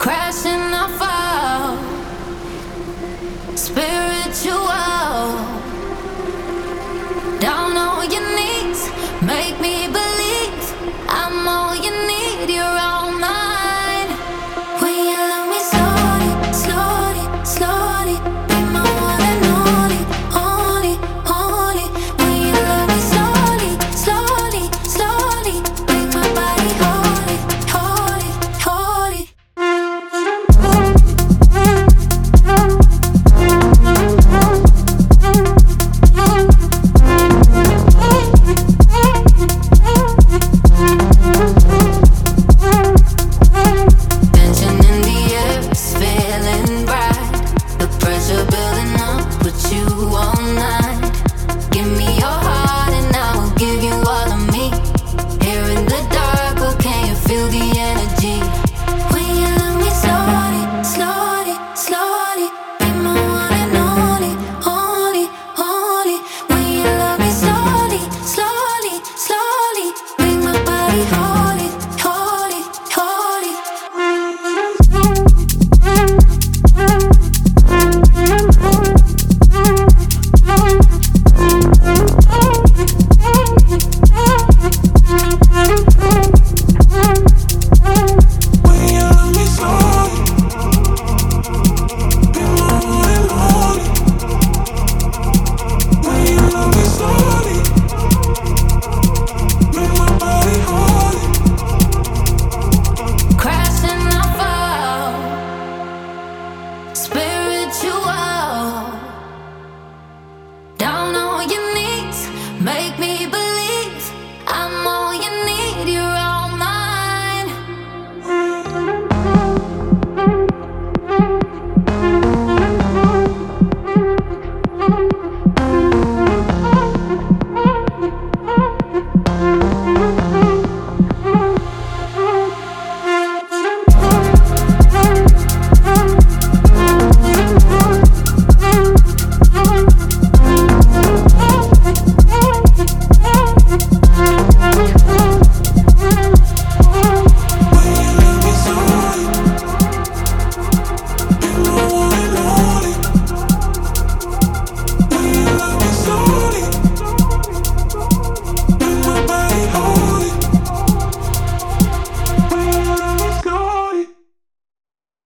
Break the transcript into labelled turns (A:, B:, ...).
A: crashing I fall, spiritual, down on your knees, make me believe I'm all you need, you're all mine. When you love me slowly, slowly, slowly, be my one and only, only, only. When you love me slowly, slowly, slowly, make my body holy, holy, holy. Tension in the air is feeling bright. The pressure building up with you all night. Give me your heart and I will give you all of me. Here in the dark, oh, can you feel the